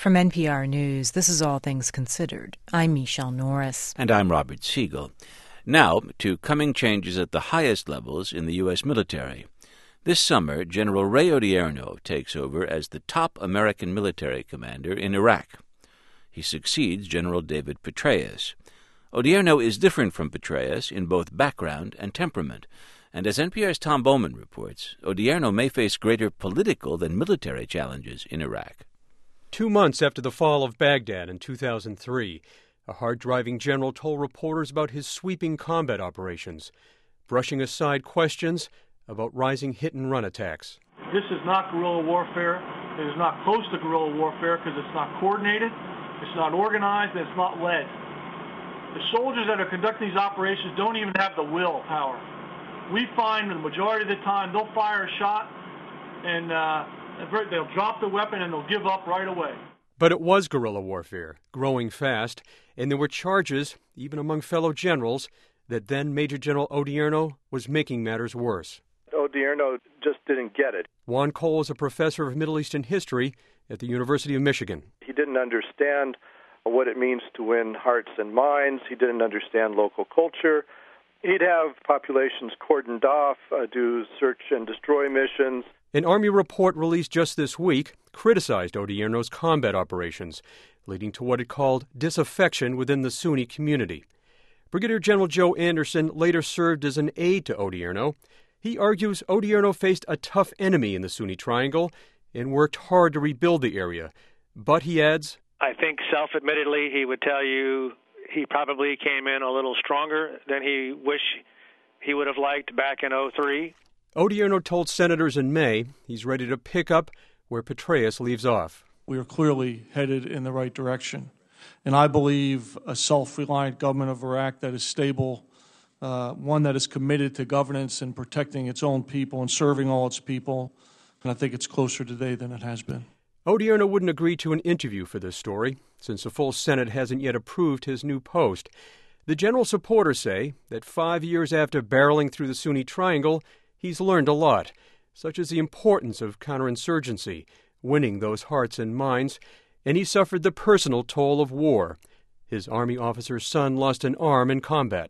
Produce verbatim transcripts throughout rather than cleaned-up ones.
From N P R News, this is All Things Considered. I'm Michelle Norris. And I'm Robert Siegel. Now, to coming changes at the highest levels in the U S military. This summer, General Ray Odierno takes over as the top American military commander in Iraq. He succeeds General David Petraeus. Odierno is different from Petraeus in both background and temperament, and as N P R's Tom Bowman reports, Odierno may face greater political than military challenges in Iraq. Two months after the fall of Baghdad in two thousand three, a hard-driving general told reporters about his sweeping combat operations, brushing aside questions about rising hit-and-run attacks. This is not guerrilla warfare. It is not close to guerrilla warfare because it's not coordinated, it's not organized, and it's not led. The soldiers that are conducting these operations don't even have the willpower. We find the majority of the time they'll fire a shot and uh, they'll drop the weapon and they'll give up right away. But it was guerrilla warfare, growing fast, and there were charges, even among fellow generals, that then Major General Odierno was making matters worse. Odierno just didn't get it. Juan Cole is a professor of Middle Eastern history at the University of Michigan. He didn't understand what it means to win hearts and minds. He didn't understand local culture. He'd have populations cordoned off, uh, do search and destroy missions. An Army report released just this week criticized Odierno's combat operations, leading to what it called disaffection within the Sunni community. Brigadier General Joe Anderson later served as an aide to Odierno. He argues Odierno faced a tough enemy in the Sunni Triangle and worked hard to rebuild the area. But, he adds, I think self-admittedly he would tell you he probably came in a little stronger than he wished he would have liked back in oh three. Odierno told senators in May he's ready to pick up where Petraeus leaves off. We are clearly headed in the right direction. And I believe a self-reliant government of Iraq that is stable, uh, one that is committed to governance and protecting its own people and serving all its people. And I think it's closer today than it has been. Odierno wouldn't agree to an interview for this story, since the full Senate hasn't yet approved his new post. The general supporters say that five years after barreling through the Sunni Triangle, he's learned a lot, such as the importance of counterinsurgency, winning those hearts and minds, and he suffered the personal toll of war. His Army officer's son lost an arm in combat.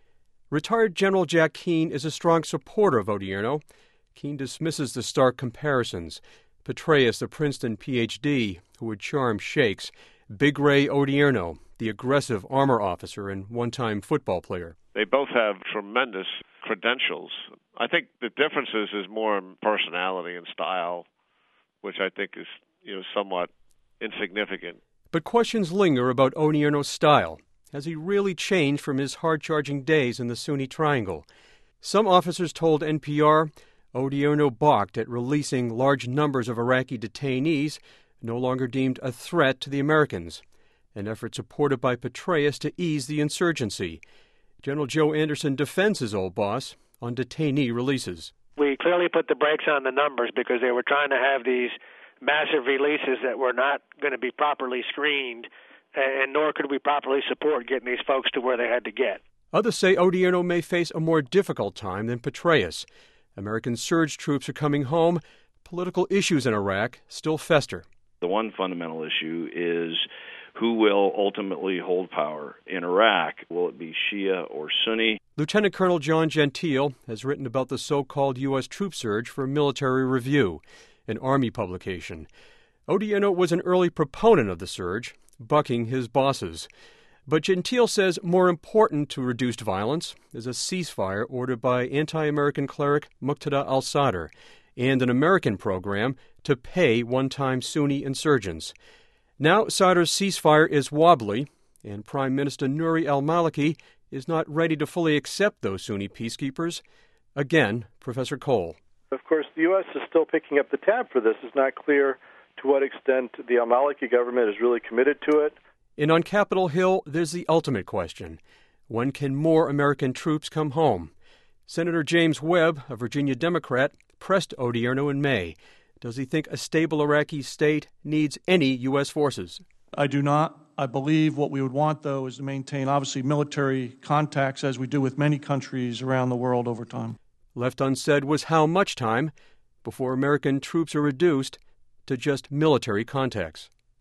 Retired General Jack Keane is a strong supporter of Odierno. Keane dismisses the stark comparisons. Petraeus, the Princeton P H D, who would charm sheikhs. Big Ray Odierno, the aggressive armor officer and one-time football player. They both have tremendous credentials. I think the differences is more in personality and style, which I think is, you know, somewhat insignificant. But questions linger about Odierno's style. Has he really changed from his hard-charging days in the Sunni Triangle? Some officers told N P R Odierno balked at releasing large numbers of Iraqi detainees, no longer deemed a threat to the Americans, an effort supported by Petraeus to ease the insurgency. General Joe Anderson defends his old boss on detainee releases. We clearly put the brakes on the numbers because they were trying to have these massive releases that were not going to be properly screened, and nor could we properly support getting these folks to where they had to get. Others say Odierno may face a more difficult time than Petraeus. American surge troops are coming home. Political issues in Iraq still fester. The one fundamental issue is who will ultimately hold power in Iraq. Will it be Shia or Sunni? Lieutenant Colonel John Gentile has written about the so-called U S troop surge for Military Review, an Army publication. Odierno was an early proponent of the surge, bucking his bosses. But Gentile says more important to reduced violence is a ceasefire ordered by anti-American cleric Muqtada al-Sadr and an American program to pay one-time Sunni insurgents. Now Sadr's ceasefire is wobbly, and Prime Minister Nouri al-Maliki is not ready to fully accept those Sunni peacekeepers. Again, Professor Cole. Of course, the U S is still picking up the tab for this. It's not clear to what extent the al-Maliki government is really committed to it. And on Capitol Hill, there's the ultimate question. When can more American troops come home? Senator James Webb, a Virginia Democrat, pressed Odierno in May. Does he think a stable Iraqi state needs any U S forces? I do not. I believe what we would want, though, is to maintain, obviously, military contacts, as we do with many countries around the world over time. Left unsaid was how much time before American troops are reduced to just military contacts.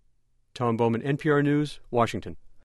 Tom Bowman, N P R News, Washington.